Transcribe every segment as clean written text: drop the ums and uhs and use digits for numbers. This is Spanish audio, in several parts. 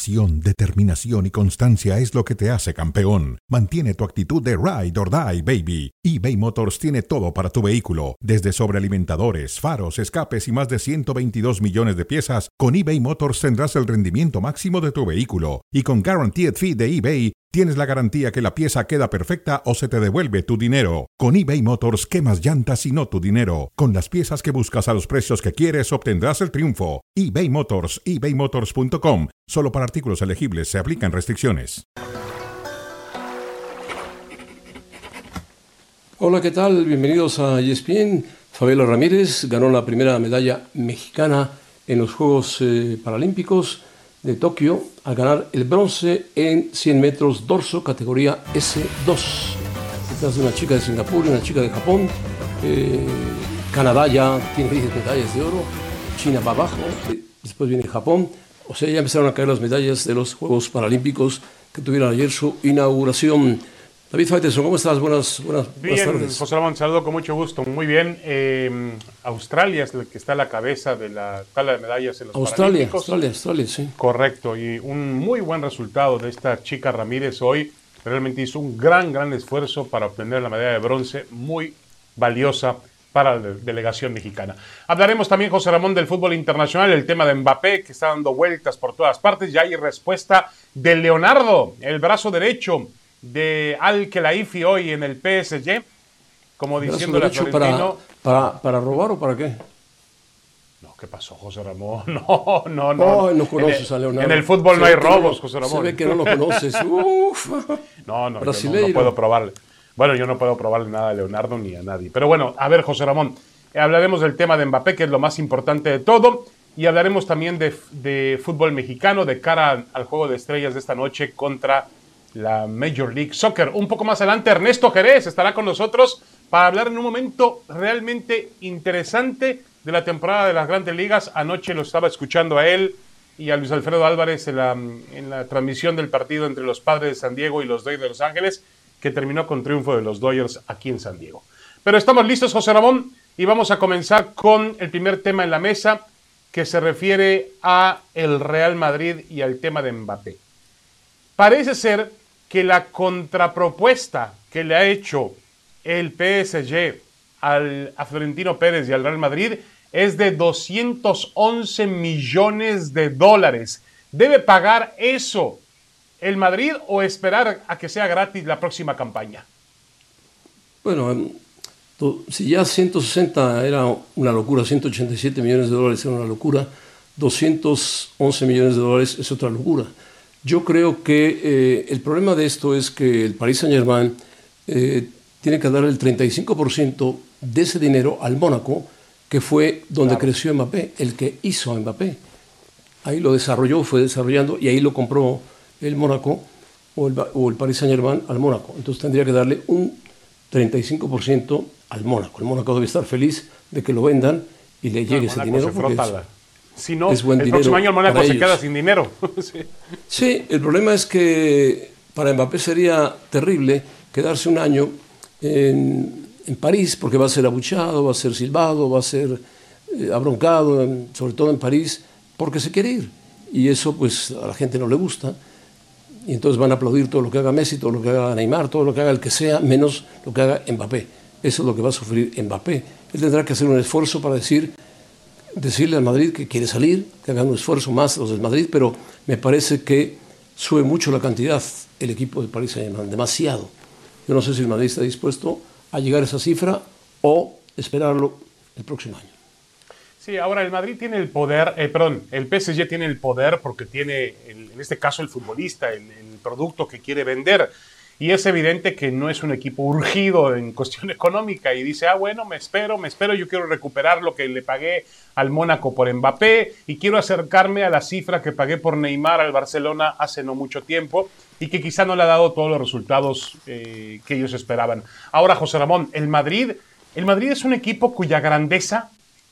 Pasión, determinación y constancia es lo que te hace campeón. Mantiene tu actitud de ride or die, baby. eBay Motors tiene todo para tu vehículo, desde sobrealimentadores, faros, escapes y más de 122 millones de piezas. Con eBay Motors tendrás el rendimiento máximo de tu vehículo. Y con Guaranteed Fee de eBay, tienes la garantía que la pieza queda perfecta o se te devuelve tu dinero. Con eBay Motors, quemas llantas y no tu dinero. Con las piezas que buscas a los precios que quieres, obtendrás el triunfo. eBay Motors, ebaymotors.com. Solo para artículos elegibles se aplican restricciones. Hola, ¿qué tal? Bienvenidos a ESPN. Fabiola Ramírez ganó la primera medalla mexicana en los Juegos Paralímpicos de Tokio al ganar el bronce en 100 metros dorso, categoría S2. Detrás de una chica de Singapur y una chica de Japón. Canadá ya tiene 10 medallas de oro, China va abajo, después viene Japón. O sea, ya empezaron a caer las medallas de los Juegos Paralímpicos que tuvieron ayer su inauguración. David Faitelson, ¿cómo estás? Buenas tardes. José Ramón, saludo con mucho gusto. Muy bien. Australia es el que está a la cabeza de la tabla de medallas en los Paralímpicos. Australia, sí. Correcto, y un muy buen resultado de esta chica Ramírez hoy. Realmente hizo un gran esfuerzo para obtener la medalla de bronce, muy valiosa para la delegación mexicana. Hablaremos también, José Ramón, del fútbol internacional, el tema de Mbappé, que está dando vueltas por todas partes. Ya hay respuesta de Leonardo, el brazo derecho de Al-Khelaifi hoy en el PSG, como diciéndole a Florentino... ¿Para robar o para qué? No, ¿qué pasó, José Ramón? No conoces a Leonardo. En el fútbol no hay robos, José Ramón. Se ve que no lo conoces. Uf. No, yo no puedo probarle. Bueno, yo no puedo probarle nada a Leonardo ni a nadie. Pero bueno, a ver, José Ramón, hablaremos del tema de Mbappé, que es lo más importante de todo, y hablaremos también de fútbol mexicano de cara al Juego de Estrellas de esta noche contra la Major League Soccer. Un poco más adelante, Ernesto Jerez estará con nosotros para hablar en un momento realmente interesante de la temporada de las Grandes Ligas. Anoche lo estaba escuchando a él y a Luis Alfredo Álvarez en la transmisión del partido entre los Padres de San Diego y los Dodgers de Los Ángeles, que terminó con triunfo de los Dodgers aquí en San Diego. Pero estamos listos, José Ramón, y vamos a comenzar con el primer tema en la mesa, que se refiere a el Real Madrid y al tema de Mbappé. Parece ser que la contrapropuesta que le ha hecho el PSG a Florentino Pérez y al Real Madrid es de 211 millones de dólares. ¿Debe pagar eso el Madrid o esperar a que sea gratis la próxima campaña? Bueno, si ya 160 era una locura, 187 millones de dólares era una locura, 211 millones de dólares es otra locura. Yo creo que el problema de esto es que el Paris Saint-Germain tiene que dar el 35% de ese dinero al Mónaco, que fue donde creció Mbappé, el que hizo a Mbappé. Ahí lo desarrolló, fue desarrollando, y ahí lo compró el Mónaco o el Paris Saint-Germain al Mónaco. Entonces tendría que darle un 35% al Mónaco. El Mónaco debe estar feliz de que lo vendan y le llegue ese dinero. Si no, el próximo año el Mónaco se queda sin dinero. Sí, el problema es que para Mbappé sería terrible quedarse un año en París, porque va a ser abuchado, va a ser silbado, va a ser abroncado, sobre todo en París, porque se quiere ir. Y eso pues a la gente no le gusta. Y entonces van a aplaudir todo lo que haga Messi, todo lo que haga Neymar, todo lo que haga el que sea, menos lo que haga Mbappé. Eso es lo que va a sufrir Mbappé. Él tendrá que hacer un esfuerzo para decirle al Madrid que quiere salir, que hagan un esfuerzo más los del Madrid, pero me parece que sube mucho la cantidad el equipo del Paris Saint-Germain, demasiado. Yo no sé si el Madrid está dispuesto a llegar a esa cifra o esperarlo el próximo año. Sí, ahora el Madrid tiene el poder, el PSG tiene el poder porque tiene, en este caso, el futbolista, el producto que quiere vender. Y es evidente que no es un equipo urgido en cuestión económica y dice, bueno, me espero, yo quiero recuperar lo que le pagué al Mónaco por Mbappé y quiero acercarme a la cifra que pagué por Neymar al Barcelona hace no mucho tiempo y que quizá no le ha dado todos los resultados que ellos esperaban. Ahora, José Ramón, el Madrid es un equipo cuya grandeza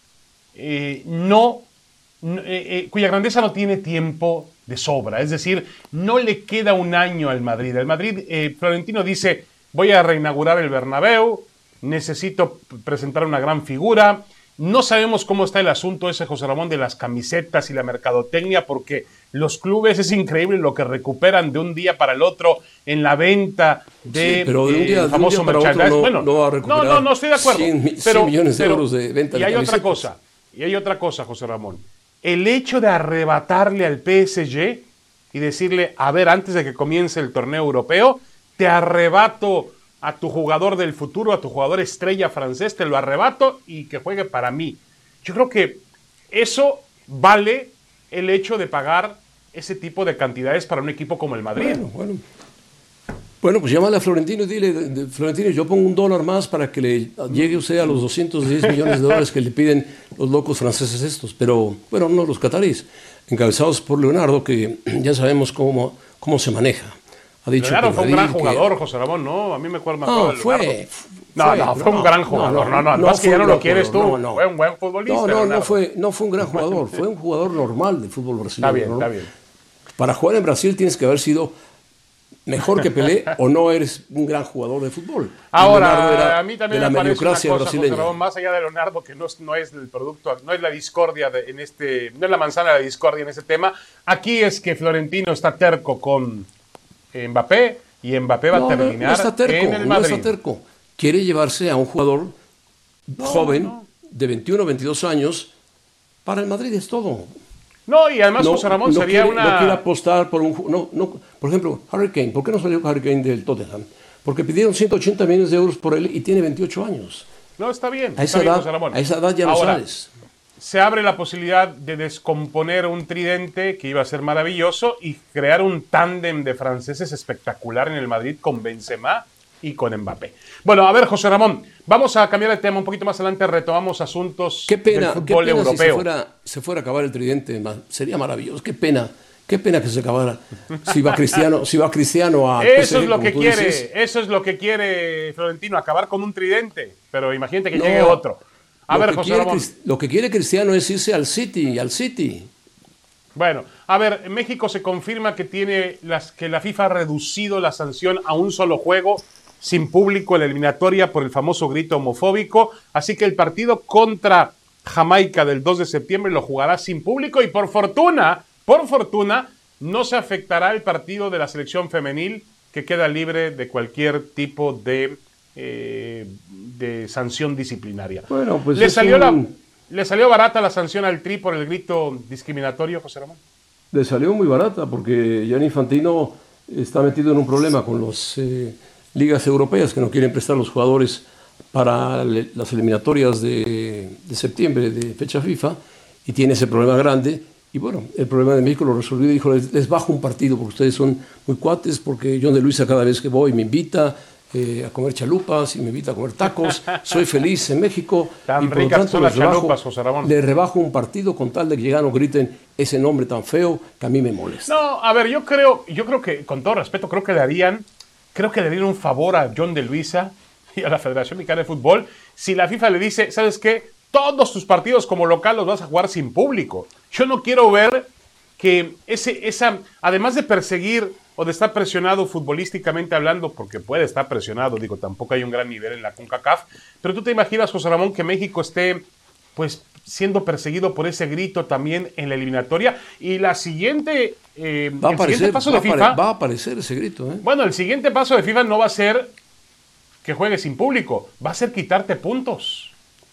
cuya grandeza no tiene tiempo de sobra, es decir, no le queda un año al Madrid. El Madrid, Florentino dice, voy a reinaugurar el Bernabéu, necesito presentar una gran figura, No sabemos cómo está el asunto ese, José Ramón, de las camisetas y la mercadotecnia, porque los clubes es increíble lo que recuperan de un día para el otro en la venta de pero de un día, famoso merchandise. No va a recuperar. No, estoy de acuerdo. 100 millones de euros de venta. Y hay otra cosa, José Ramón. El hecho de arrebatarle al PSG y decirle, a ver, antes de que comience el torneo europeo, te arrebato a tu jugador del futuro, a tu jugador estrella francés, te lo arrebato y que juegue para mí. Yo creo que eso vale el hecho de pagar ese tipo de cantidades para un equipo como el Madrid. Bueno, pues llámale a Florentino y dile, Florentino, yo pongo $1 más para que le llegue usted a los 210 millones de dólares que le piden los locos franceses estos. Pero, bueno, no los cataríes, encabezados por Leonardo, que ya sabemos cómo se maneja. Ha dicho Leonardo fue un gran jugador, José Ramón, ¿no? A mí me acuerdo más fue un gran jugador. No, es que ya no lo quieres tú. Fue un buen futbolista. No fue un gran jugador. Fue un jugador normal del fútbol brasileño. Está bien. Para jugar en Brasil tienes que haber sido mejor que Pelé o no eres un gran jugador de fútbol. Ahora, a mí también me parece una cosa, José Ramón, más allá de Leonardo, que no es el producto, no es la discordia no es la manzana de la discordia en este tema. Aquí es que Florentino está terco con Mbappé y Mbappé va a terminar en el Madrid. No está terco. Quiere llevarse a un jugador joven de 21 o 22 años para el Madrid, es todo. No, y además José Ramón sería una... No quiere apostar por un... por ejemplo, Harry Kane. ¿Por qué no salió Harry Kane del Tottenham? Porque pidieron 180 millones de euros por él y tiene 28 años. No, está bien. A esa edad ya no sales. Se abre la posibilidad de descomponer un tridente que iba a ser maravilloso y crear un tándem de franceses espectacular en el Madrid con Benzema y con Mbappé. Bueno, a ver, José Ramón, vamos a cambiar de tema un poquito más adelante, retomamos asuntos del fútbol europeo. Si se fuera a acabar el tridente, sería maravilloso. Qué pena que se acabara. Si va Cristiano a eso es lo que quiere, eso es lo que quiere Florentino, acabar con un tridente, pero imagínate que llegue otro. A ver, José Ramón. Lo que quiere Cristiano es irse al City. Bueno, a ver, en México se confirma que que la FIFA ha reducido la sanción a un solo juego sin público en la eliminatoria por el famoso grito homofóbico, así que el partido contra Jamaica del 2 de septiembre lo jugará sin público y por fortuna, no se afectará el partido de la selección femenil que queda libre de cualquier tipo de sanción disciplinaria. Bueno, pues ¿Le salió barata la sanción al Tri por el grito discriminatorio, José Ramón? Le salió muy barata porque Gianni Infantino está metido en un problema con las ligas europeas que no quieren prestar los jugadores para las eliminatorias de septiembre de fecha FIFA y tiene ese problema grande. Y bueno, el problema de México lo resolvió y dijo, les bajo un partido porque ustedes son muy cuates, porque John de Luisa cada vez que voy me invita a comer chalupas y me invita a comer tacos. Soy feliz en México. Tan ricas son las chalupas, José Ramón. Le rebajo un partido con tal de que llegan o griten ese nombre tan feo que a mí me molesta. No, a ver, yo creo que, con todo respeto, creo que le harían un favor a John de Luisa y a la Federación Mexicana de Fútbol si la FIFA le dice, ¿sabes qué? Todos tus partidos como local los vas a jugar sin público. Yo no quiero ver que además de perseguir o de estar presionado futbolísticamente hablando, porque puede estar presionado, digo, tampoco hay un gran nivel en la CONCACAF, pero tú te imaginas, José Ramón, que México esté pues siendo perseguido por ese grito también en la eliminatoria y la siguiente paso de FIFA va a aparecer ese grito. Bueno, el siguiente paso de FIFA no va a ser que juegues sin público, va a ser quitarte puntos.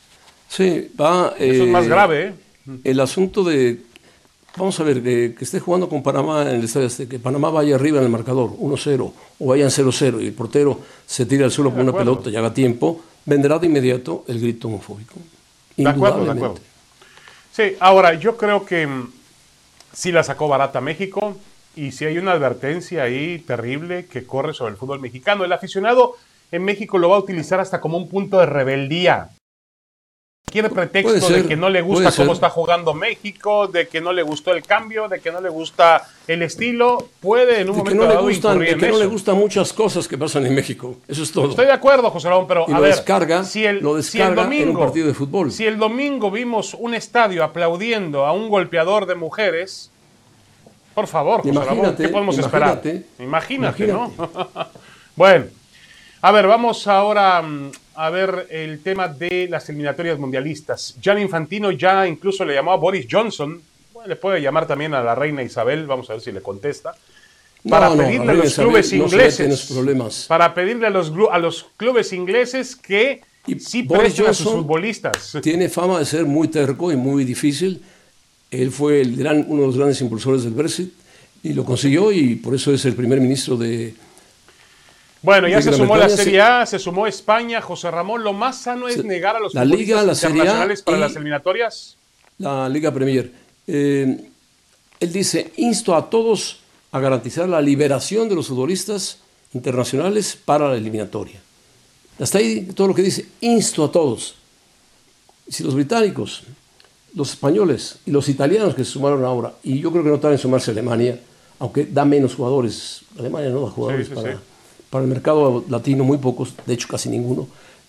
Sí, eso es más grave. El asunto de, vamos a ver, que esté jugando con Panamá en el Estadio Azteca, que Panamá vaya arriba en el marcador, 1-0, o vayan 0-0, y el portero se tira al suelo con una pelota y haga tiempo, vendrá de inmediato el grito homofóbico. De acuerdo. Sí, ahora, yo creo que sí la sacó barata México, y sí hay una advertencia ahí terrible que corre sobre el fútbol mexicano. El aficionado en México lo va a utilizar hasta como un punto de rebeldía. Quiere pretexto de que no le gusta cómo está jugando México, de que no le gustó el cambio, de que no le gusta el estilo. Puede en un momento dado incurrir en eso. No le gustan muchas cosas que pasan en México. Eso es todo. Estoy de acuerdo, José Ramón, pero a ver, si el domingo, en un partido de fútbol. Si el domingo vimos un estadio aplaudiendo a un golpeador de mujeres, por favor, José Ramón, ¿qué podemos esperar? Imagínate, ¿no? Bueno, a ver, vamos ahora a ver el tema de las eliminatorias mundialistas. Gianni Infantino ya incluso le llamó a Boris Johnson, bueno, le puede llamar también a la reina Isabel, vamos a ver si le contesta, para pedirle a los clubes ingleses, para pedirle a los clubes ingleses que sí presten a sus futbolistas. Tiene fama de ser muy terco y muy difícil. Él fue uno de los grandes impulsores del Brexit y lo consiguió, y por eso es el primer ministro de... Bueno, ya se sumó la Serie A, se sumó España. José Ramón, ¿lo más sano es negar a los futbolistas internacionales para las eliminatorias? La Liga Premier. Él dice, insto a todos a garantizar la liberación de los futbolistas internacionales para la eliminatoria. Hasta ahí todo lo que dice, insto a todos. Si los británicos, los españoles y los italianos que se sumaron ahora, y yo creo que no tardan en sumarse Alemania, aunque da menos jugadores, Alemania no da jugadores para el mercado latino, muy pocos, de hecho casi ninguno.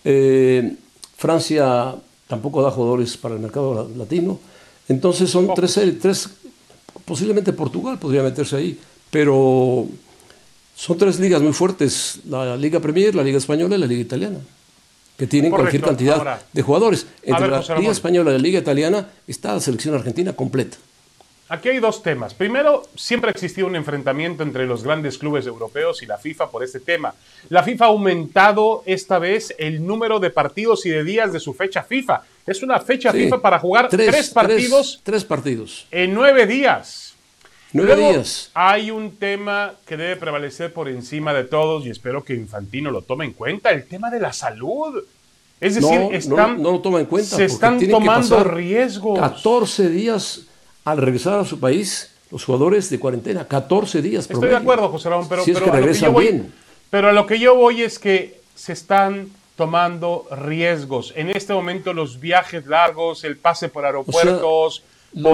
Francia tampoco da jugadores para el mercado latino. Entonces son tres, posiblemente Portugal podría meterse ahí, pero son tres ligas muy fuertes, la Liga Premier, la Liga Española y la Liga Italiana, que tienen cualquier cantidad de jugadores. Entre la Liga Española y la Liga Italiana está la selección argentina completa. Aquí hay dos temas. Primero, siempre ha existido un enfrentamiento entre los grandes clubes europeos y la FIFA por este tema. La FIFA ha aumentado esta vez el número de partidos y de días de su fecha FIFA. Es una fecha FIFA para jugar tres partidos en 9 días. 9 días. Hay un tema que debe prevalecer por encima de todos y espero que Infantino lo tome en cuenta, el tema de la salud. Es decir, no lo toma en cuenta. Se están tomando riesgos. 14 días al regresar a su país, los jugadores de cuarentena, 14 días. Estoy de acuerdo, José Ramón, pero, si es que regresan bien. Pero a lo que yo voy es que se están tomando riesgos. En este momento los viajes largos, el pase por aeropuertos,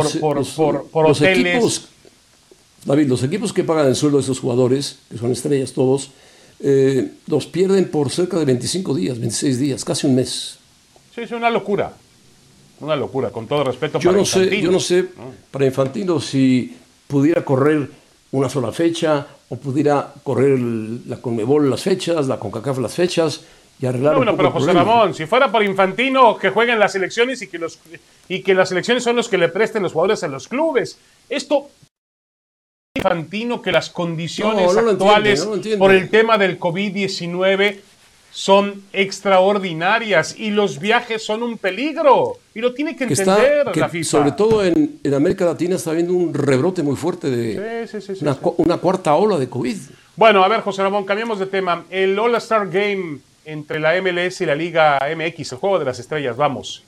por hoteles. David, los equipos que pagan el sueldo de esos jugadores, que son estrellas todos, los pierden por cerca de 25 días, 26 días, casi un mes. Sí, es una locura. Una locura, con todo respeto para Infantino. Yo no sé para Infantino si pudiera correr una sola fecha o pudiera correr la Conmebol las fechas, la CONCACAF las fechas y arreglar un poco pero José Ramón, si fuera por Infantino, que jueguen las selecciones y que las selecciones son los que le presten los jugadores a los clubes. Esto... Infantino, que las condiciones actuales por el tema del COVID-19 son extraordinarias y los viajes son un peligro y lo tiene que entender la FIFA. Sobre todo en América Latina está habiendo un rebrote muy fuerte de una cuarta ola de COVID. Bueno, a ver, José Ramón, cambiemos de tema. El All-Star Game entre la MLS y la Liga MX, el Juego de las Estrellas, vamos.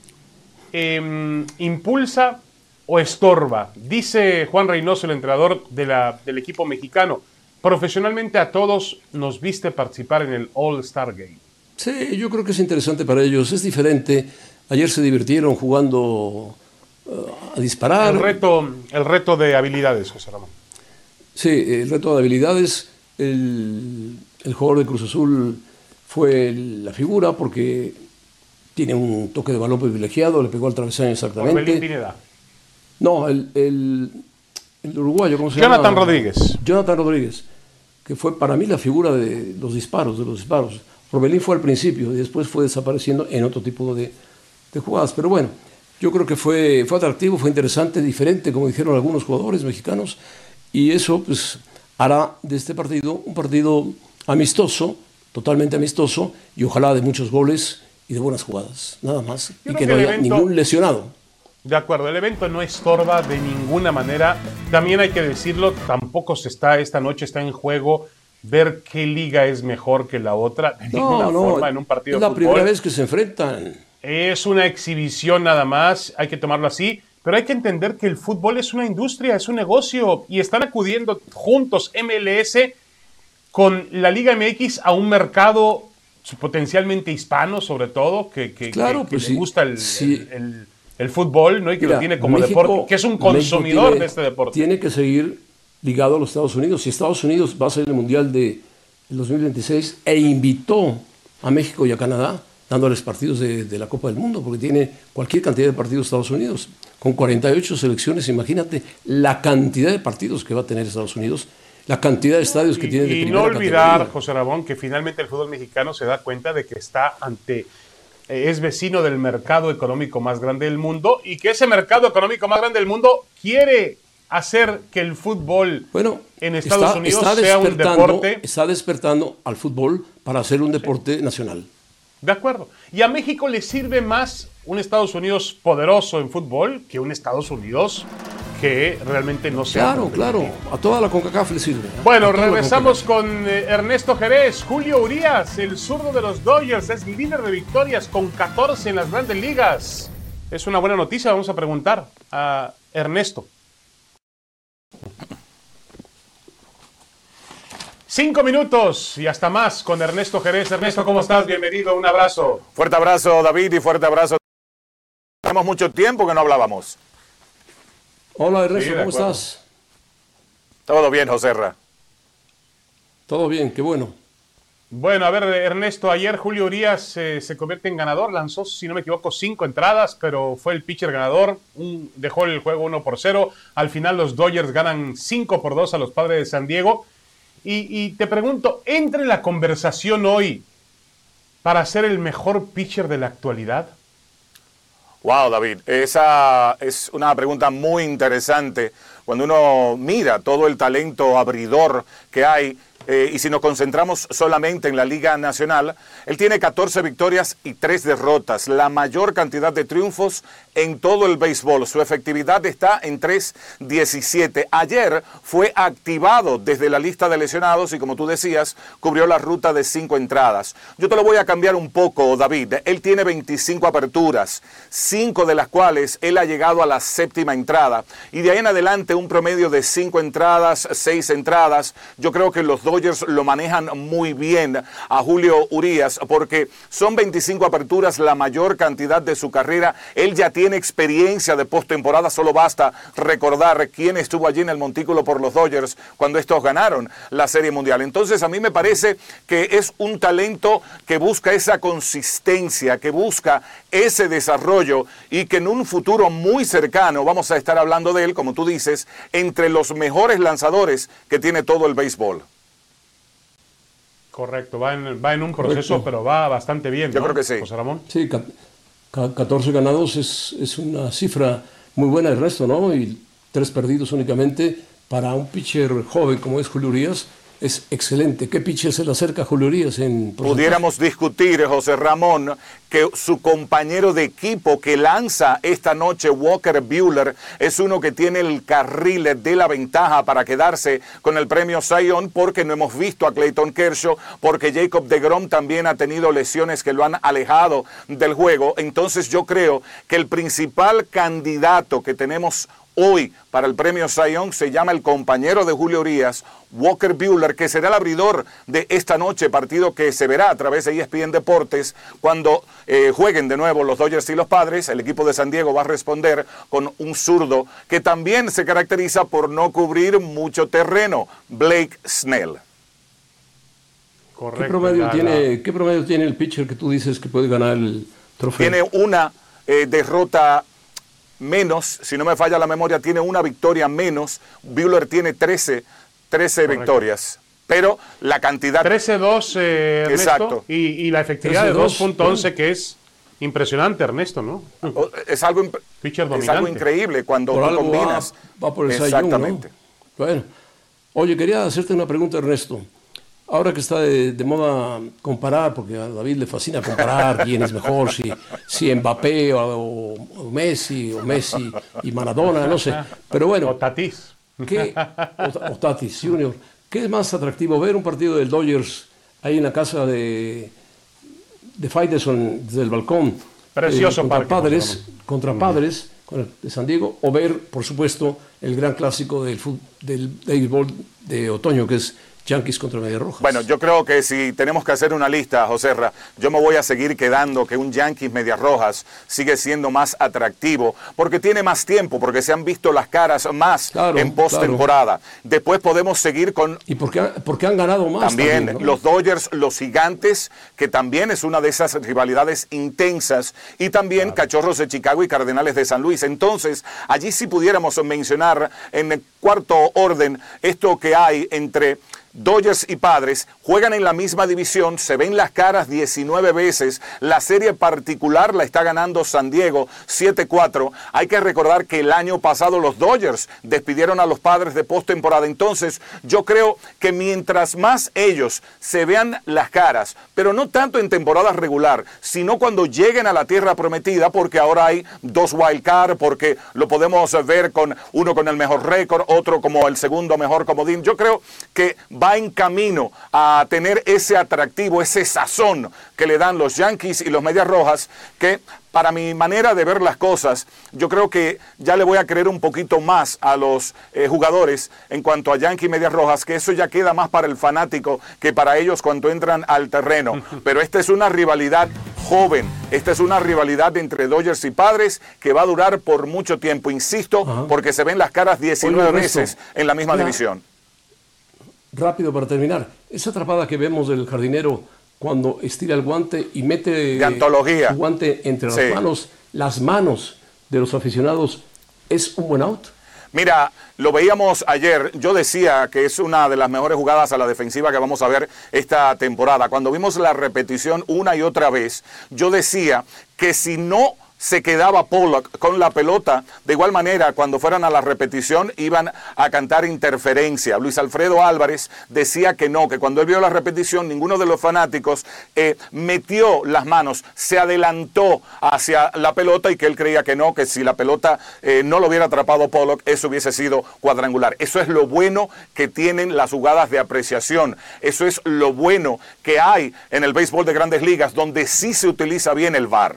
¿Impulsa o estorba? Dice Juan Reynoso, el entrenador del equipo mexicano. Profesionalmente a todos nos viste participar en el All-Star Game. Sí, yo creo que es interesante para ellos. Es diferente. Ayer se divirtieron jugando a disparar. El reto de habilidades, José Ramón. Sí, el reto de habilidades. El jugador de Cruz Azul fue la figura porque tiene un toque de balón privilegiado, le pegó al travesaño exactamente. Orbelín Pineda. No, el uruguayo, ¿cómo se llama? Jonathan Rodríguez, que fue para mí la figura de los disparos. Orbelín fue al principio y después fue desapareciendo en otro tipo de jugadas. Pero bueno, yo creo que fue atractivo, fue interesante, diferente, como dijeron algunos jugadores mexicanos, y eso pues hará de este partido un partido amistoso, totalmente amistoso, y ojalá de muchos goles y de buenas jugadas, nada más, y que no haya ningún lesionado. De acuerdo, el evento no estorba de ninguna manera. También hay que decirlo, tampoco esta noche está en juego ver qué liga es mejor que la otra. De ninguna forma en un partido de fútbol. Es la primera vez que se enfrentan. Es una exhibición nada más, hay que tomarlo así. Pero hay que entender que el fútbol es una industria, es un negocio. Y están acudiendo juntos MLS con la Liga MX a un mercado potencialmente hispano, sobre todo, que le gusta el fútbol, ¿no? Y que lo tiene como México, deporte, que es un consumidor de este deporte. Tiene que seguir ligado a los Estados Unidos. Si Estados Unidos va a ser el Mundial del 2026 e invitó a México y a Canadá, dándoles partidos de la Copa del Mundo, porque tiene cualquier cantidad de partidos Estados Unidos. Con 48 selecciones, imagínate la cantidad de partidos que va a tener Estados Unidos. la cantidad de estadios que tiene de primera no olvidar, categoría. José Ramón, que finalmente el fútbol mexicano se da cuenta de que está es vecino del mercado económico más grande del mundo y que ese mercado económico más grande del mundo quiere hacer que el fútbol en Estados Unidos sea un deporte. Está despertando al fútbol para hacer un deporte nacional. De acuerdo. Y a México le sirve más un Estados Unidos poderoso en fútbol que un Estados Unidos que realmente no sea. Claro. A toda la CONCACAF le sirve. Bueno, regresamos con Ernesto Jerez. Julio Urías, el zurdo de los Dodgers, es líder de victorias con 14 en las grandes ligas. Es una buena noticia. Vamos a preguntar a Ernesto. 5 minutos y hasta más con Ernesto Jerez. Ernesto, ¿cómo estás? Bienvenido, un abrazo. Fuerte abrazo, David, y fuerte abrazo. Tenemos mucho tiempo que no hablábamos. Hola, Ernesto, ¿cómo estás? Todo bien, Joserra. Todo bien, qué bueno. Bueno, a ver, Ernesto, ayer Julio Urías se convierte en ganador. Lanzó, si no me equivoco, 5 entradas, pero fue el pitcher ganador. Dejó el juego 1-0. Al final los Dodgers ganan 5-2 a los Padres de San Diego. Y te pregunto, ¿entra en la conversación hoy para ser el mejor pitcher de la actualidad? Wow, David, esa es una pregunta muy interesante. Cuando uno mira todo el talento abridor que hay, y si nos concentramos solamente en la Liga Nacional, él tiene 14 victorias y 3 derrotas, la mayor cantidad de triunfos en todo el béisbol. Su efectividad está en 3.17. Ayer fue activado desde la lista de lesionados y, como tú decías, cubrió la ruta de 5 entradas. Yo te lo voy a cambiar un poco, David. Él tiene 25 aperturas, 5 de las cuales él ha llegado a la 7ª entrada. Y de ahí en adelante un promedio de 5 entradas, 6 entradas. Yo creo que los Dodgers lo manejan muy bien a Julio Urías porque son 25 aperturas, la mayor cantidad de su carrera. Él ya tiene experiencia de postemporada, solo basta recordar quién estuvo allí en el montículo por los Dodgers cuando estos ganaron la Serie Mundial. Entonces a mí me parece que es un talento que busca esa consistencia, que busca ese desarrollo y que en un futuro muy cercano vamos a estar hablando de él, como tú dices, entre los mejores lanzadores que tiene todo el béisbol. Correcto, va en un proceso, pero va bastante bien, ¿no? Yo creo que sí. José Ramón. Sí, 14 ganados es una cifra muy buena, Ernesto, ¿no? Y 3 perdidos únicamente para un pitcher joven como es Julio Urías. Es excelente. ¿Qué pitcher se le acerca a Julio Urías en porcentaje? Pudiéramos discutir, José Ramón, que su compañero de equipo que lanza esta noche, Walker Buehler, es uno que tiene el carril de la ventaja para quedarse con el premio Cy Young, porque no hemos visto a Clayton Kershaw, porque Jacob deGrom también ha tenido lesiones que lo han alejado del juego. Entonces yo creo que el principal candidato que tenemos hoy para el premio Cy Young se llama el compañero de Julio Urías, Walker Buehler, que será el abridor de esta noche, partido que se verá a través de ESPN Deportes cuando jueguen de nuevo los Dodgers y los Padres. El equipo de San Diego va a responder con un zurdo que también se caracteriza por no cubrir mucho terreno, Blake Snell. Correcto. ¿Qué promedio tiene el pitcher que tú dices que puede ganar el trofeo? Tiene una derrota menos, si no me falla la memoria, tiene una victoria menos. Buehler tiene 13 victorias. Pero la cantidad... 13-2, Ernesto. Exacto. Y la efectividad de 2.11, que es impresionante, Ernesto, ¿no? Es algo, Pitcher es dominante. algo increíble cuando Por tú algo combinas. va por el Cy Young, Exactamente. ¿no? Bueno, oye, quería hacerte una pregunta, Ernesto. Ahora que está de moda comparar, porque a David le fascina comparar quién es mejor, si Mbappé o Messi y Maradona, no sé. Pero bueno, O Tatis. o Tatis Junior. ¿Qué es más atractivo, ver un partido del Dodgers ahí en la casa de Faitelson desde el balcón? Precioso contra parque, Padres de San Diego, o ver, por supuesto, el gran clásico del béisbol de otoño, que es Yankees contra Medias Rojas. Bueno, yo creo que si tenemos que hacer una lista, Joserra, yo me voy a seguir quedando que un Yankees Medias Rojas sigue siendo más atractivo porque tiene más tiempo, porque se han visto las caras más en postemporada. Después podemos seguir con... Y porque han ganado más. También, ¿no? Los Dodgers, los Gigantes, que también es una de esas rivalidades intensas, y también Cachorros de Chicago y Cardenales de San Luis. Entonces, allí sí pudiéramos mencionar en el cuarto orden esto que hay entre Dodgers y Padres, juegan en la misma división, se ven las caras 19 veces, la serie particular la está ganando San Diego 7-4, hay que recordar que el año pasado los Dodgers despidieron a los Padres de postemporada, entonces yo creo que mientras más ellos se vean las caras, pero no tanto en temporada regular, sino cuando lleguen a la tierra prometida, porque ahora hay 2 wild card, porque lo podemos ver con uno con el mejor récord, otro como el segundo mejor comodín, yo creo que va en camino a tener ese atractivo, ese sazón que le dan los Yankees y los Medias Rojas, que para mi manera de ver las cosas, yo creo que ya le voy a creer un poquito más a los jugadores en cuanto a Yankees y Medias Rojas, que eso ya queda más para el fanático que para ellos cuando entran al terreno. Pero esta es una rivalidad joven, esta es una rivalidad entre Dodgers y Padres que va a durar por mucho tiempo, insisto, porque se ven las caras 19 veces en la misma división. Rápido para terminar, esa atrapada que vemos del jardinero cuando estira el guante y mete de antología su guante entre las manos de los aficionados, ¿es un buen out? Mira, lo veíamos ayer, yo decía que es una de las mejores jugadas a la defensiva que vamos a ver esta temporada. Cuando vimos la repetición una y otra vez, yo decía que si no se quedaba Pollock con la pelota, de igual manera cuando fueran a la repetición iban a cantar interferencia. Luis Alfredo Álvarez decía que no, que cuando él vio la repetición ninguno de los fanáticos metió las manos, se adelantó hacia la pelota y que él creía que no, que si la pelota no lo hubiera atrapado Pollock, eso hubiese sido cuadrangular. Eso es lo bueno que tienen las jugadas de apreciación, eso es lo bueno que hay en el béisbol de Grandes Ligas, donde sí se utiliza bien el VAR.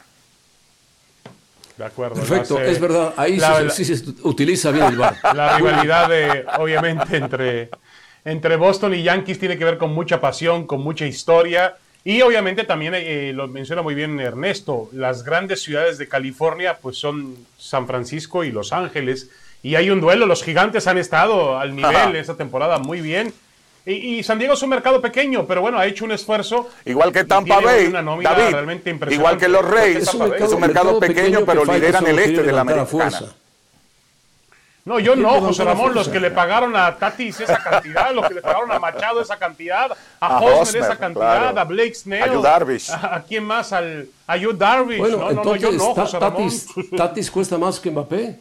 De acuerdo. Perfecto, es verdad, ahí sí se utiliza bien el VAR. La rivalidad, obviamente, entre Boston y Yankees tiene que ver con mucha pasión, con mucha historia, y obviamente también, lo menciona muy bien Ernesto, las grandes ciudades de California pues son San Francisco y Los Ángeles, y hay un duelo, los Gigantes han estado al nivel esta temporada muy bien. Y San Diego es un mercado pequeño, pero bueno, ha hecho un esfuerzo. Igual que Tampa Bay, David, igual que los Reyes, es un mercado pequeño, pero lideran el este de la Americana. No, yo no, José Ramón, los que le pagaron a Tatis esa cantidad, los que le pagaron a Machado esa cantidad, a Hosmer esa cantidad, claro, a Blake Snell, a Yu Darvish. ¿A quién más? A Yu Darvish. Bueno, entonces, yo no, José Ramón. Tatis cuesta más que Mbappé.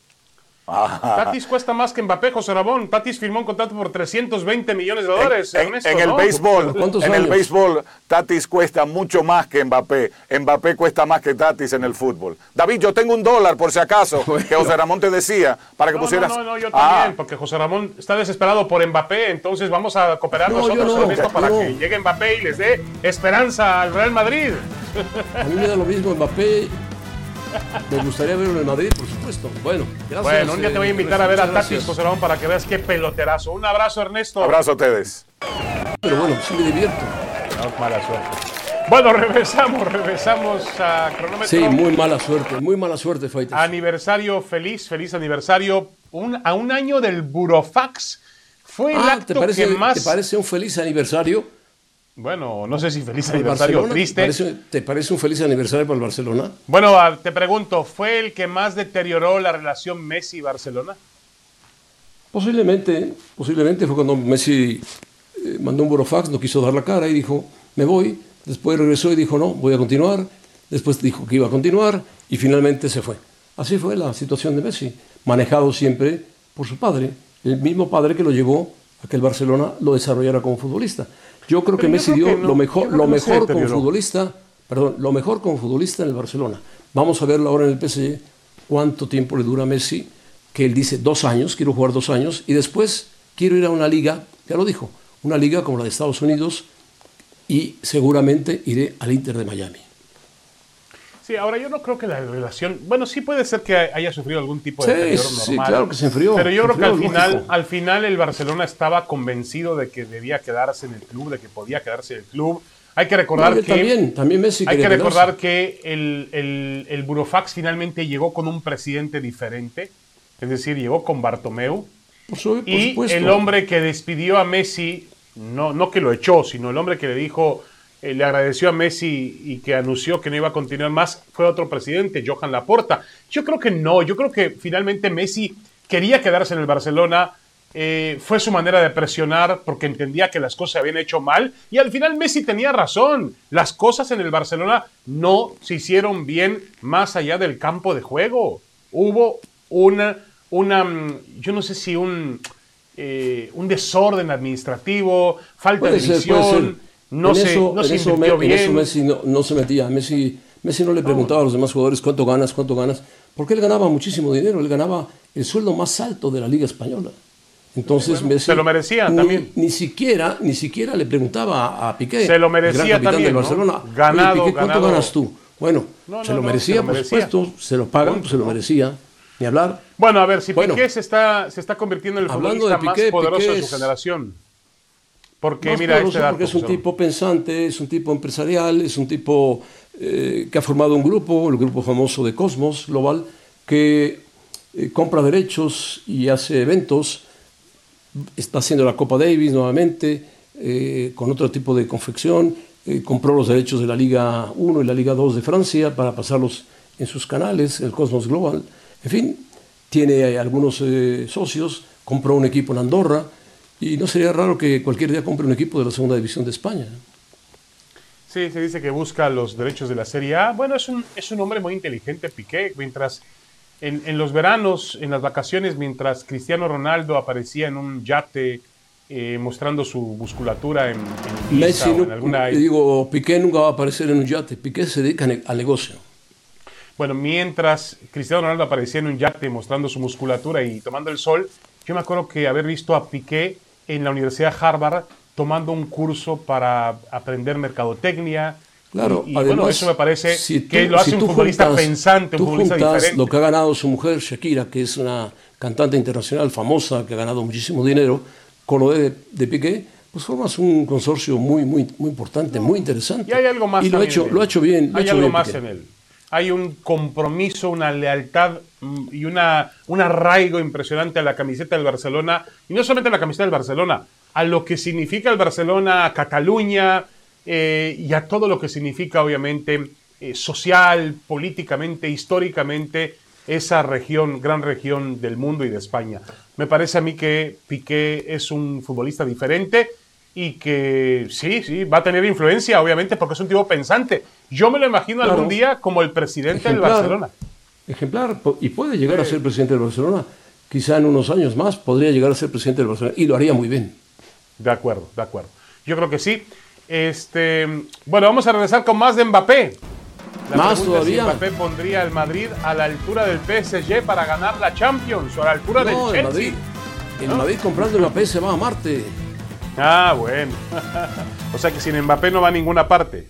Tatis cuesta más que Mbappé, José Ramón. Tatis firmó un contrato por $320 millones, Ernesto, en el béisbol, Tatis cuesta mucho más que Mbappé. Mbappé cuesta más que Tatis en el fútbol. David, yo tengo $1 por si acaso, que José Ramón te decía, para que pusieras... No, yo también, porque José Ramón está desesperado por Mbappé, entonces vamos a cooperar nosotros, Ernesto, para que llegue Mbappé y les dé esperanza al Real Madrid. A mí me da lo mismo Mbappé. Me gustaría verlo en el Madrid, por supuesto. Bueno, gracias. Bueno, un día te voy a invitar a ver a Tatis, José Ramón, para que veas qué peloterazo. Un abrazo, Ernesto. Abrazo a ustedes. Pero bueno, sí me divierto. No, mala suerte. Bueno, regresamos a cronómetro. Sí, muy mala suerte, Faites. Aniversario feliz aniversario. A un año del Burofax. Fue el acto que más... ¿Te parece un feliz aniversario? Bueno, no sé si feliz aniversario triste. ¿Te parece un feliz aniversario para el Barcelona? Bueno, te pregunto, ¿fue el que más deterioró la relación Messi-Barcelona? Posiblemente fue cuando Messi mandó un burofax, no quiso dar la cara y dijo, me voy. Después regresó y dijo, no, voy a continuar. Después dijo que iba a continuar y finalmente se fue. Así fue la situación de Messi, manejado siempre por su padre, el mismo padre que lo llevó a que el Barcelona lo desarrollara como futbolista. Yo creo que Messi dio lo mejor como futbolista, en el Barcelona. Vamos a verlo ahora en el PSG, cuánto tiempo le dura a Messi, que él dice 2 años, quiero jugar 2 años, y después quiero ir a una liga, ya lo dijo, una liga como la de Estados Unidos, y seguramente iré al Inter de Miami. Sí, ahora yo no creo que la relación, bueno, sí puede ser que haya sufrido algún tipo de deterioro normal. Sí, claro que se enfrió. Pero yo creo que al final el Barcelona estaba convencido de que debía quedarse en el club, de que podía quedarse en el club. Hay que recordar también Messi hay que recordar que el Burofax finalmente llegó con un presidente diferente, es decir, llegó con Bartomeu. Por supuesto. El hombre que despidió a Messi, no que lo echó, sino el hombre que le dijo, le agradeció a Messi y que anunció que no iba a continuar más, fue otro presidente, Joan Laporta. Yo creo que no, yo creo que finalmente Messi quería quedarse en el Barcelona. Fue su manera de presionar porque entendía que las cosas se habían hecho mal y al final Messi tenía razón. Las cosas en el Barcelona no se hicieron bien más allá del campo de juego. Hubo yo no sé si un desorden administrativo, falta de visión, no se invirtió bien. En eso Messi no se metía. Messi no le preguntaba a los demás jugadores cuánto ganas, porque él ganaba muchísimo dinero, él ganaba el sueldo más alto de la Liga Española. Entonces Messi se lo merecía también. Ni siquiera le preguntaba a Piqué. Se lo merecía también, del Barcelona. ¿no? Ganado, Piqué, ¿cuánto ganas tú? Bueno, se lo merecía, por supuesto, se lo pagan, pues se lo merecía. Ni hablar. Bueno, a ver, si Piqué se está convirtiendo en el futbolista más poderoso de su generación. Porque mira, porque es un tipo pensante, es un tipo empresarial, es un tipo que ha formado un grupo, el grupo famoso de Cosmos Global, que compra derechos y hace eventos. Está haciendo la Copa Davis nuevamente, con otro tipo de confección. Compró los derechos de la Liga 1 y la Liga 2 de Francia para pasarlos en sus canales, el Cosmos Global. En fin, tiene algunos socios, compró un equipo en Andorra y no sería raro que cualquier día compre un equipo de la segunda división de España. Sí, se dice que busca los derechos de la Serie A. Bueno, es un hombre muy inteligente, Piqué. Mientras en los veranos, en las vacaciones, mientras Cristiano Ronaldo aparecía en un yate mostrando su musculatura en Messi, o en alguna... Digo, Piqué nunca va a aparecer en un yate. Piqué se dedica al negocio. Bueno, mientras Cristiano Ronaldo aparecía en un yate mostrando su musculatura y tomando el sol, yo me acuerdo que haber visto a Piqué en la Universidad Harvard tomando un curso para aprender mercadotecnia. Claro, y además, bueno, eso me parece que lo hace un futbolista pensante, un futbolista diferente. Lo que ha ganado su mujer, Shakira, que es una cantante internacional famosa, que ha ganado muchísimo dinero, con lo de Piqué, pues formas un consorcio muy importante, muy interesante. Y hay algo más. Y lo ha hecho bien. Hay algo más en él. Hay un compromiso, una lealtad y un arraigo impresionante a la camiseta del Barcelona. Y no solamente a la camiseta del Barcelona, a lo que significa el Barcelona, a Cataluña y a todo lo que significa, obviamente, social, políticamente, históricamente, esa región, gran región del mundo y de España. Me parece a mí que Piqué es un futbolista diferente y que sí, va a tener influencia, obviamente, porque es un tipo pensante. Yo me lo imagino algún día como el presidente del Barcelona. Ejemplar, y puede llegar a ser presidente del Barcelona. Quizá en unos años más podría llegar a ser presidente del Barcelona, y lo haría muy bien. De acuerdo. Yo creo que sí. Bueno, vamos a regresar con más de Mbappé. Más todavía. Si Mbappé pondría al Madrid a la altura del PSG para ganar la Champions, o a la altura del Chelsea. El Madrid comprando el Mbappé se va a Marte. Ah, bueno. O sea que sin Mbappé no va a ninguna parte.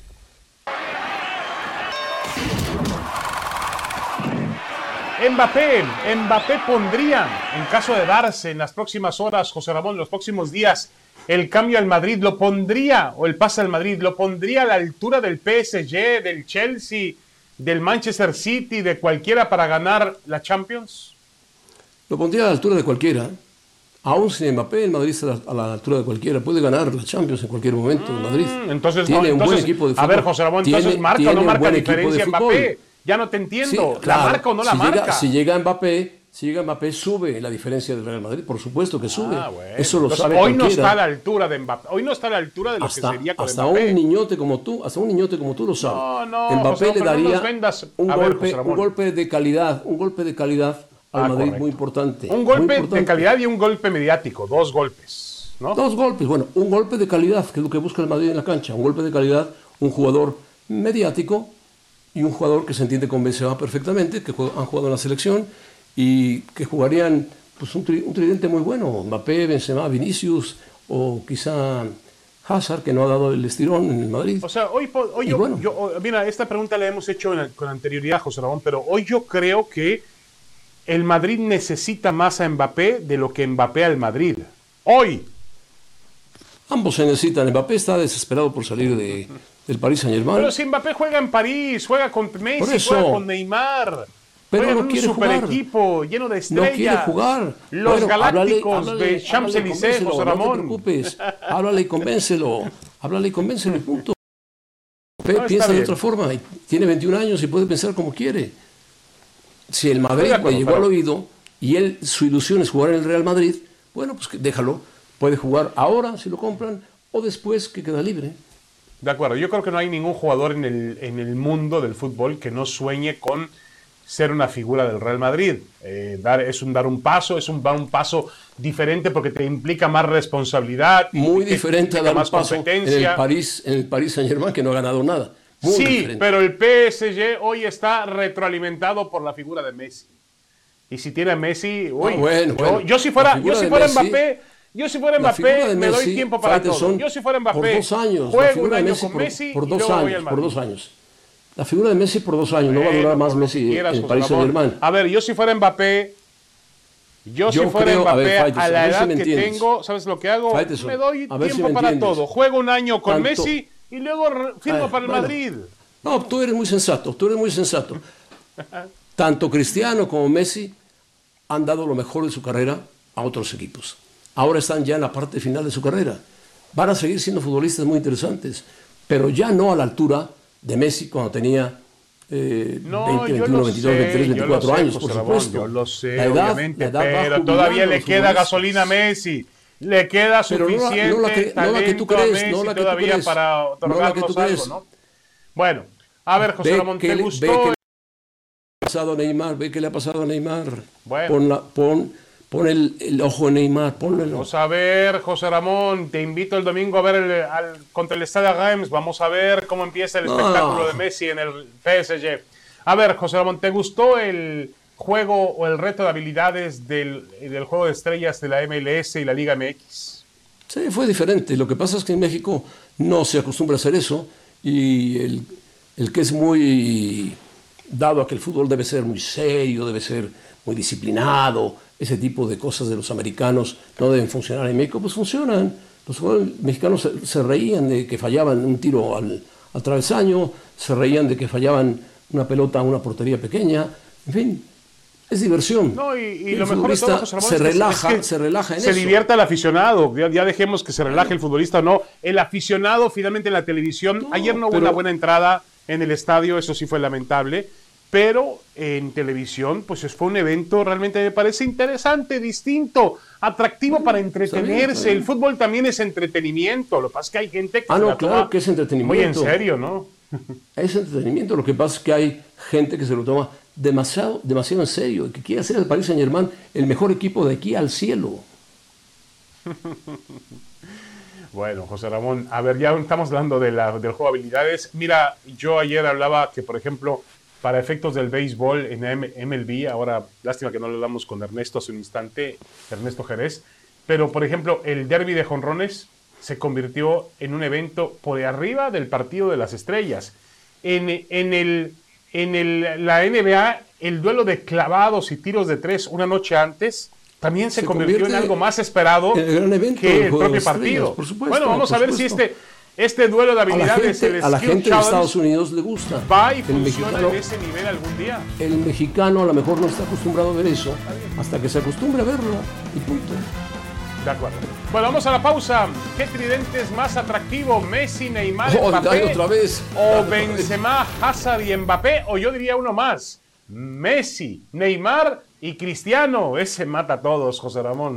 Mbappé pondría, en caso de darse en las próximas horas, José Ramón, en los próximos días, el cambio al Madrid, lo pondría, o el pase al Madrid, lo pondría a la altura del PSG, del Chelsea, del Manchester City, de cualquiera para ganar la Champions. Lo pondría a la altura de cualquiera. Aún sin Mbappé, el Madrid está a la altura de cualquiera. Puede ganar la Champions en cualquier momento, el Madrid. Entonces, tiene un buen equipo de fútbol. A ver, José Ramón, entonces marca o no marca diferencia Mbappé. Ya no te entiendo. Sí, claro, ¿la marca o no la marca? Si llega Mbappé, sube la diferencia del Real Madrid. Por supuesto que sube. Bueno. Eso lo sabe hoy cualquiera. No está a la altura de Mbappé. Hoy no está a la altura de lo que sería con hasta Mbappé. Un niñote como tú lo sabe. No, Mbappé José, le daría un golpe de calidad al Madrid, correcto. Muy importante. Un golpe de calidad y un golpe mediático. 2 golpes, ¿no? 2 golpes. Bueno, un golpe de calidad, que es lo que busca el Madrid en la cancha. Un golpe de calidad, un jugador mediático y un jugador que se entiende con Benzema perfectamente, que han jugado en la selección y que jugarían pues un tridente muy bueno, Mbappé, Benzema, Vinicius, o quizá Hazard, que no ha dado el estirón en el Madrid. O sea, hoy mira, esta pregunta la hemos hecho con anterioridad, José Ramón, pero hoy yo creo que el Madrid necesita más a Mbappé de lo que Mbappé al Madrid. Hoy. Ambos se necesitan. Mbappé está desesperado por salir del Paris Saint-Germain. Pero si Mbappé juega en París, juega con Messi, juega con Neymar. Pero juega no en quiere un super jugar. equipo lleno de estrellas. No quiere jugar. Los Galácticos de Champs-Élysées, José Ramón. No te preocupes. Háblale y convéncelo. Háblale y convéncelo, punto. Mbappé piensa de otra forma. Tiene 21 años y puede pensar como quiere. Si el Madrid le llegó al oído y su ilusión es jugar en el Real Madrid, bueno, pues déjalo. Puede jugar ahora si lo compran o después que queda libre. De acuerdo. Yo creo que no hay ningún jugador en el mundo del fútbol que no sueñe con ser una figura del Real Madrid. Dar un paso diferente porque te implica más responsabilidad. Muy diferente a dar un paso en el París Saint-Germain, que no ha ganado nada. Muy diferente. Pero el PSG hoy está retroalimentado por la figura de Messi. Y si tiene a Messi, yo si fuera Mbappé, me doy tiempo para todo. Yo si fuera Mbappé, por 2 años, juego un año con Messi por y luego voy al Madrid. Por 2 años. La figura de Messi por 2 años, no va a durar más Messi en el Paris Saint-Germain. A ver, yo si fuera Mbappé, a la edad que tengo, ¿sabes lo que hago? Faitelson, me doy tiempo para todo. Juego un año con Messi y luego firmo para el Madrid. No, tú eres muy sensato. Tanto Cristiano como Messi han dado lo mejor de su carrera a otros equipos. Ahora están ya en la parte final de su carrera. Van a seguir siendo futbolistas muy interesantes, pero ya no a la altura de Messi cuando tenía 20, 21, 22, 23, 24 años, por supuesto. Yo lo sé, obviamente, pero todavía le queda gasolina a Messi. Le queda suficiente no la que tú crees, no la que tú crees, para otorgarnos algo, ¿no? Bueno, a ver, José Ramón, ¿te gustó? Ve qué le ha pasado a Neymar. Bueno. Pon el ojo en Neymar, ponlo. Vamos a ver, José Ramón, te invito el domingo a ver contra el Stade Reims. Vamos a ver cómo empieza el espectáculo de Messi en el PSG. A ver, José Ramón, ¿te gustó el juego o el reto de habilidades del juego de estrellas de la MLS y la Liga MX? Sí, fue diferente. Lo que pasa es que en México no se acostumbra a hacer eso y el que es muy dado a que el fútbol debe ser muy serio, debe ser muy disciplinado, ese tipo de cosas de los americanos no deben funcionar en México, pues funcionan. Los jugadores mexicanos se reían de que fallaban un tiro al travesaño, se reían de que fallaban una pelota a una portería pequeña, en fin, es diversión. No, y lo mejor de todo, José Ramón, se relaja en eso. Se divierta el aficionado, ya dejemos que se relaje el futbolista o no. El aficionado finalmente en la televisión, ayer no hubo una buena entrada en el estadio, eso sí fue lamentable. Pero en televisión, pues fue un evento realmente, me parece interesante, distinto, atractivo para entretenerse. Está bien. El fútbol también es entretenimiento. Lo que pasa es que hay gente que claro que es entretenimiento. Muy en serio, ¿no? Es entretenimiento. Lo que pasa es que hay gente que se lo toma demasiado en serio, que quiere hacer al Paris Saint-Germain el mejor equipo de aquí al cielo. Bueno, José Ramón, a ver, ya estamos hablando del juego de habilidades. Mira, yo ayer hablaba que, por ejemplo, para efectos del béisbol en MLB, ahora lástima que no lo hablamos con Ernesto hace un instante, Ernesto Jerez, pero por ejemplo el derbi de jonrones se convirtió en un evento por arriba del partido de las estrellas. La NBA, el duelo de clavados y tiros de 3 una noche antes también se convirtió en algo más esperado que el propio partido. Bueno, vamos a ver si este duelo de habilidades a la gente de Estados Unidos le gusta. Va y funciona en ese nivel algún día. El mexicano a lo mejor no está acostumbrado a ver eso, hasta que se acostumbre a verlo y punto. De acuerdo. Bueno, vamos a la pausa. ¿Qué tridente es más atractivo? ¿Messi, Neymar, Mbappé? Otra vez. ¿O Benzema, Hazard y Mbappé? O yo diría uno más. Messi, Neymar y Cristiano. Ese mata a todos, José Ramón.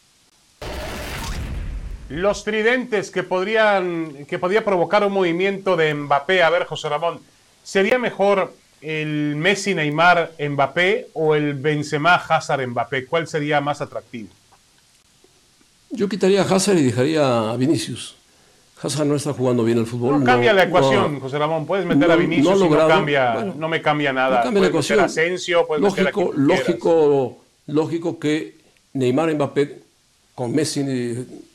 Los tridentes que podría provocar un movimiento de Mbappé. A ver, José Ramón, ¿sería mejor el Messi, Neymar, Mbappé o el Benzema, Hazard, Mbappé? ¿Cuál sería más atractivo? Yo quitaría a Hazard y dejaría a Vinicius. Hazard no está jugando bien el fútbol. No cambia la ecuación, José Ramón. Puedes meter a Vinicius y no me cambia nada. No cambia la ecuación. Puedes meter a Asensio, puedes meter a quien quieras. Lógico que Neymar y Mbappé con Messi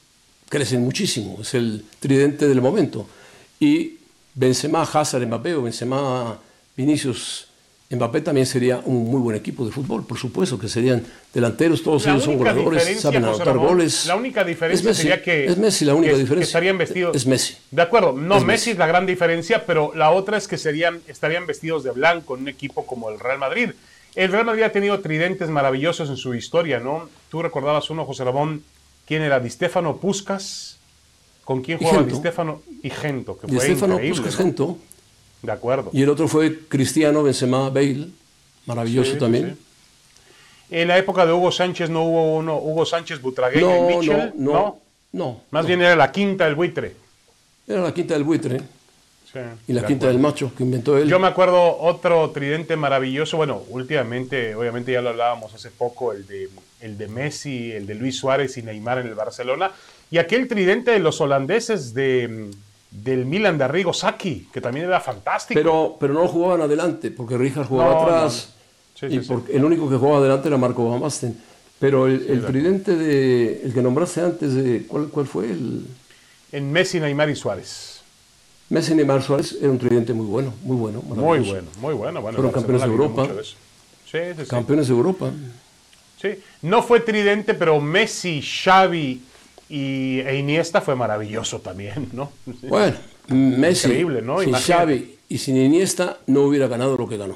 crecen muchísimo, es el tridente del momento. Y Benzema, Hazard, Mbappé, o Benzema, Vinicius, Mbappé también sería un muy buen equipo de fútbol, por supuesto, que serían delanteros, todos ellos son goleadores, saben anotar goles. La única diferencia sería que es Messi la única diferencia. Que estarían vestidos. Es Messi. De acuerdo, no, Messi es la gran diferencia, pero la otra es que estarían vestidos de blanco en un equipo como el Real Madrid. El Real Madrid ha tenido tridentes maravillosos en su historia, ¿no? Tú recordabas uno, José Ramón, ¿quién era? Di Stéfano, Puskás. ¿Con quién jugaba Di Stéfano? Y Gento, que fue increíble, Puskás, ¿no? Gento. De acuerdo. Y el otro fue Cristiano, Benzema, Bale, maravilloso también. Sí. En la época de Hugo Sánchez no hubo uno, Hugo Sánchez, Butragueño y Mitchell, no. Más bien era la quinta del buitre. Era la quinta del buitre. Sí, y la quinta del macho que inventó él. Yo me acuerdo otro tridente maravilloso, bueno, últimamente, obviamente ya lo hablábamos hace poco, el de Messi, el de Luis Suárez y Neymar en el Barcelona, y aquel tridente de los holandeses del Milan de Arrigo Sacchi, que también era fantástico. Pero no jugaban adelante, porque Rijkaard jugaba atrás, el único que jugaba adelante era Marco Van Basten. Pero el tridente el que nombraste antes, ¿cuál fue? En Messi, Neymar y Suárez. Messi, Neymar, Suárez era un tridente muy bueno. Muy bueno. Fueron campeones de Europa. Campeones de Europa. Sí, no fue tridente, pero Messi, Xavi e Iniesta fue maravilloso también, ¿no? Bueno, Messi, increíble, ¿no? Sin Xavi y sin Iniesta no hubiera ganado lo que ganó.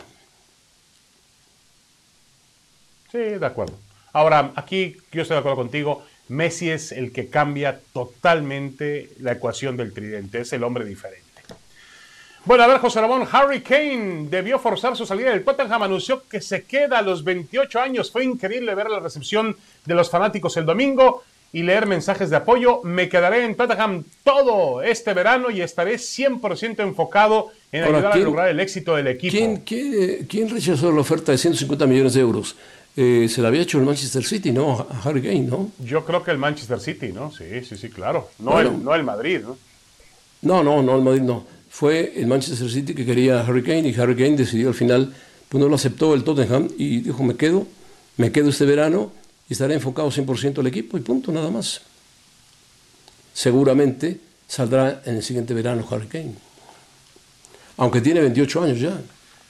Sí, de acuerdo. Ahora, aquí yo estoy de acuerdo contigo. Messi es el que cambia totalmente la ecuación del tridente. Es el hombre diferente. Bueno, a ver, José Ramón, Harry Kane debió forzar su salida del Tottenham, anunció que se queda a los 28 años. Fue increíble ver la recepción de los fanáticos el domingo y leer mensajes de apoyo. Me quedaré en Tottenham todo este verano y estaré 100% enfocado en ayudar a lograr el éxito del equipo. ¿Quién rechazó la oferta de 150 millones de euros? Se la había hecho el Manchester City, ¿no? A Harry Kane, ¿no? Yo creo que el Manchester City, ¿no? Sí, claro. No el Madrid, ¿no? No, el Madrid no. Fue el Manchester City que quería a Harry Kane y Harry Kane decidió al final, pues no lo aceptó el Tottenham y dijo, me quedo este verano y estaré enfocado 100% al equipo y punto, nada más. Seguramente saldrá en el siguiente verano Harry Kane. Aunque tiene 28 años ya.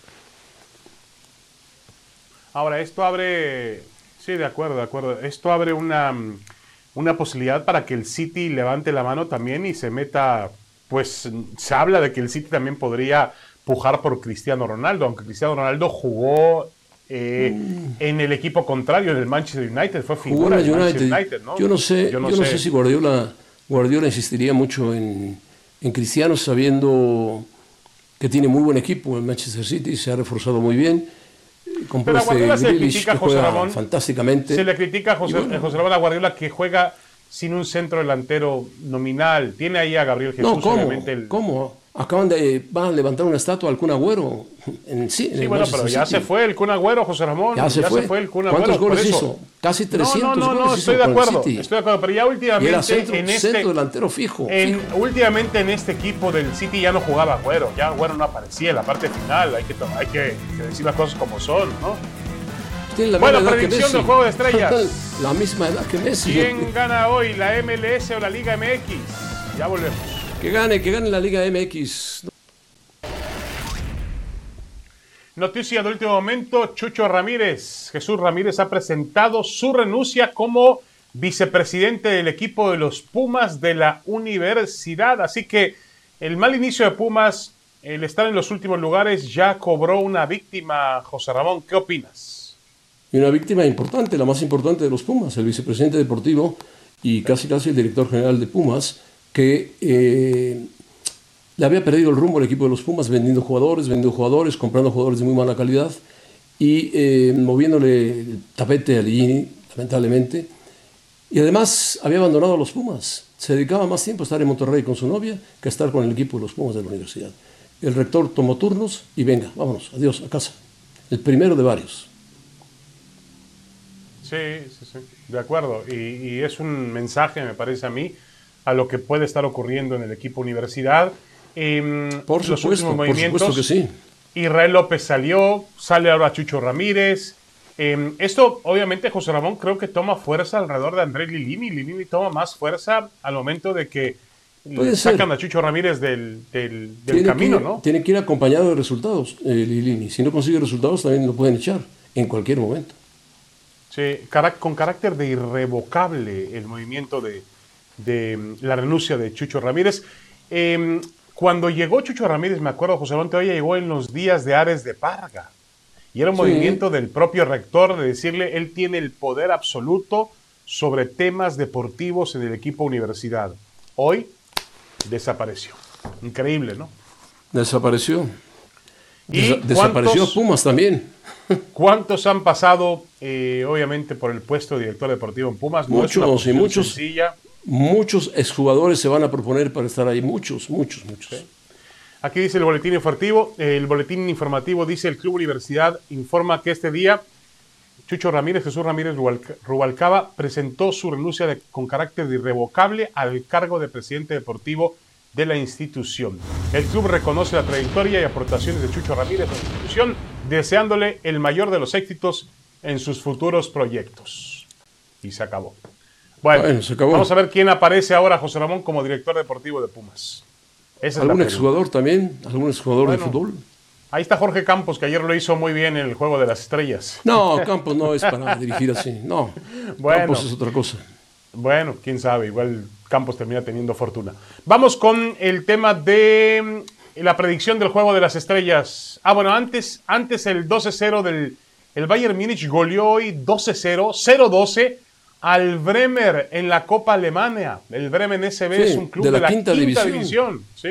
Ahora, esto abre... Sí, de acuerdo. Esto abre una posibilidad para que el City levante la mano también y se meta... Pues se habla de que el City también podría pujar por Cristiano Ronaldo, aunque Cristiano Ronaldo jugó en el equipo contrario, en el Manchester United, fue figura del Manchester United, ¿no? Yo no sé si Guardiola insistiría mucho en Cristiano, sabiendo que tiene muy buen equipo el Manchester City, se ha reforzado muy bien. Pero a Guardiola se le critica, José Ramón, fantásticamente. Se le critica a José Ramón a Guardiola que juega sin un centro delantero nominal. Tiene ahí a Gabriel Jesús. No, ¿cómo? Van a levantar una estatua al Kun Agüero. Sí, bueno, pero ya se fue el Kun Agüero, José Ramón. Ya se fue el Kun Agüero. ¿Cuántos goles hizo? Casi 300 goles. No, estoy de acuerdo, pero ya últimamente centro delantero fijo. Últimamente en este equipo del City ya no jugaba Agüero. Ya Agüero no aparecía en la parte final. Hay que decir las cosas como son, ¿no? Bueno, predicción del Juego de Estrellas. La misma edad que Messi. ¿Quién gana hoy, la MLS o la Liga MX? Ya volvemos. Que gane la Liga MX. Noticia de último momento, Chucho Ramírez. Jesús Ramírez ha presentado su renuncia como vicepresidente del equipo de los Pumas de la universidad. Así que el mal inicio de Pumas, el estar en los últimos lugares, ya cobró una víctima. José Ramón, ¿qué opinas? Y una víctima importante, la más importante de los Pumas, el vicepresidente deportivo y casi el director general de Pumas, que le había perdido el rumbo al equipo de los Pumas, vendiendo jugadores, comprando jugadores de muy mala calidad y moviéndole el tapete a Ligini, lamentablemente. Y además había abandonado a los Pumas. Se dedicaba más tiempo a estar en Monterrey con su novia que a estar con el equipo de los Pumas de la universidad. El rector tomó turnos y venga, vámonos, adiós, a casa. El primero de varios. Sí, de acuerdo. Y es un mensaje, me parece a mí, a lo que puede estar ocurriendo en el equipo universidad. Por supuesto que sí. Israel López sale ahora Chucho Ramírez. Esto, obviamente, José Ramón, creo que toma fuerza alrededor de Andrés Lilini. Lilini toma más fuerza al momento de que sacan a Chucho Ramírez del camino, ¿no? Tiene que ir acompañado de resultados, Lilini. Si no consigue resultados, también lo pueden echar en cualquier momento. Sí, con carácter de irrevocable el movimiento de la renuncia de Chucho Ramírez. Cuando llegó Chucho Ramírez, me acuerdo, José Ramón, todavía llegó en los días de Ares de Parga. Y era un movimiento del propio rector de decirle, él tiene el poder absoluto sobre temas deportivos en el equipo universidad. Hoy desapareció. Increíble, ¿no? Desapareció. Desapareció Pumas también. ¿Cuántos han pasado, obviamente, por el puesto de director deportivo en Pumas? No muchos y muchos. Sencilla. Muchos exjugadores se van a proponer para estar ahí. Muchos. Sí. Aquí dice el boletín informativo. El boletín informativo dice: el Club Universidad informa que este día Jesús Ramírez Rubalcaba presentó su renuncia con carácter de irrevocable al cargo de presidente deportivo de la institución. El club reconoce la trayectoria y aportaciones de Chucho Ramírez a la institución, deseándole el mayor de los éxitos en sus futuros proyectos. Y se acabó. Bueno, se acabó. Vamos a ver quién aparece ahora, José Ramón, como director deportivo de Pumas. ¿Algún exjugador también? ¿Algún exjugador de fútbol? Ahí está Jorge Campos, que ayer lo hizo muy bien en el Juego de las Estrellas. No, Campos no es para dirigir así. No, Campos es otra cosa. Bueno, quién sabe, igual Campos termina teniendo fortuna. Vamos con el tema de la predicción del Juego de las Estrellas. Bueno, antes el 12-0 el Bayern Múnich goleó hoy 12-0, 0-12 al Bremer en la Copa Alemania. El Bremen SB es un club de la quinta división. Sí.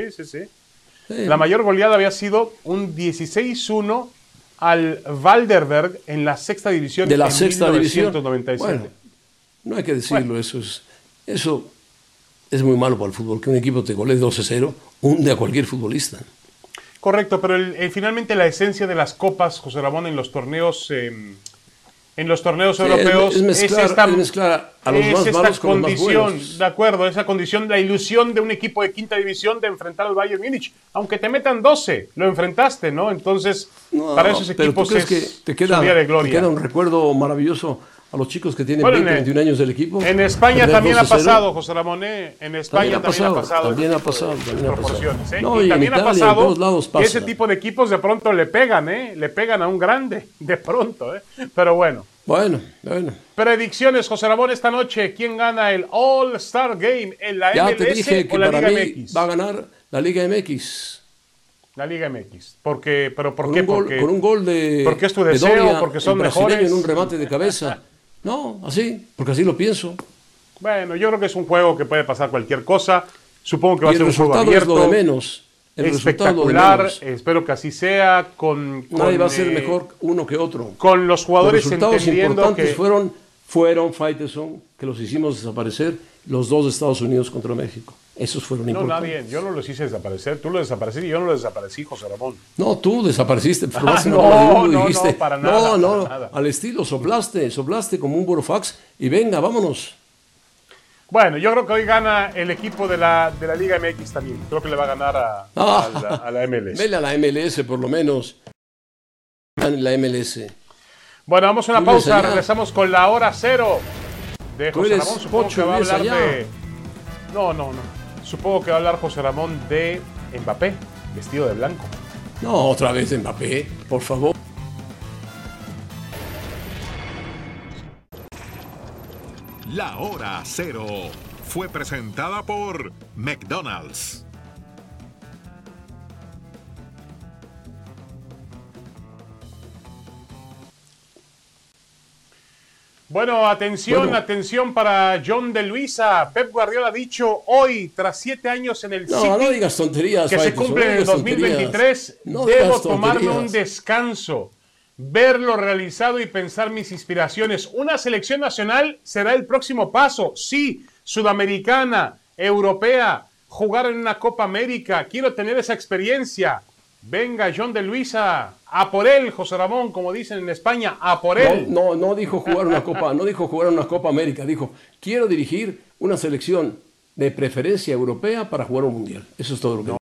La mayor goleada había sido un 16-1 al Walderberg en la sexta división de la sexta 1997. Bueno, no hay que decirlo, eso es muy malo para el fútbol, que un equipo te golee 12-0, hunde a cualquier futbolista. Correcto, pero finalmente la esencia de las copas, José Ramón, en los torneos europeos es mezclar a los más malos con los más buenos. De acuerdo, esa condición, la ilusión de un equipo de quinta división de enfrentar al Bayern Múnich. Aunque te metan 12, lo enfrentaste, ¿no? Entonces, para esos equipos es que te queda, un día de gloria. Te queda un recuerdo maravilloso a los chicos que tienen 20, 21 años del equipo. En España también ha pasado, José Ramón. En España también ha pasado. No, y también ha pasado que ese tipo de equipos de pronto le pegan a un grande, de pronto. Pero bueno. Bueno. Predicciones, José Ramón, esta noche. ¿Quién gana el All-Star Game en la MLS ya te dije que o la para Liga mí MX? Va a ganar la Liga MX. La Liga MX. ¿Por qué? Con un gol de ¿Porque es tu deseo? Doria, ¿Porque son brasileño mejores? En un remate de cabeza. No, así, porque así lo pienso. Bueno, yo creo que es un juego que puede pasar cualquier cosa. Supongo que va a ser un juego abierto. El resultado es lo de menos. Espectacular, espero que así sea. Nadie va a ser mejor uno que otro. Con los jugadores los resultados entendiendo importantes que fueron Faitelson, que los hicimos desaparecer, los dos de Estados Unidos contra México. Esos fueron importantes. Yo no los hice desaparecer, tú los desapareciste y yo no los desaparecí, José Ramón. No, tú desapareciste. No, para nada. No, para nada. Al estilo, soplaste como un burofax y venga, vámonos. Bueno, yo creo que hoy gana el equipo de la Liga MX también. Creo que le va a ganar a la MLS. Vele a la MLS por lo menos. La MLS. Bueno, vamos a una pausa. Regresamos con la hora cero de José Ramón. Supongo que va a hablar de... No. Supongo que va a hablar José Ramón de Mbappé, vestido de blanco. No, otra vez Mbappé, por favor. La hora cero fue presentada por McDonald's. Bueno, atención para John de Luisa. Pep Guardiola ha dicho hoy, tras 7 años en el City, no digas tonterías, que se cumple en el 2023, debo tomarme un descanso, verlo realizado y pensar mis inspiraciones. Una selección nacional será el próximo paso, sí, sudamericana, europea, jugar en una Copa América, quiero tener esa experiencia. Venga, John de Luisa, a por él, José Ramón, como dicen en España, a por él. No dijo jugar una Copa, no dijo jugar una Copa América, dijo, quiero dirigir una selección de preferencia europea para jugar un mundial. Eso es todo lo que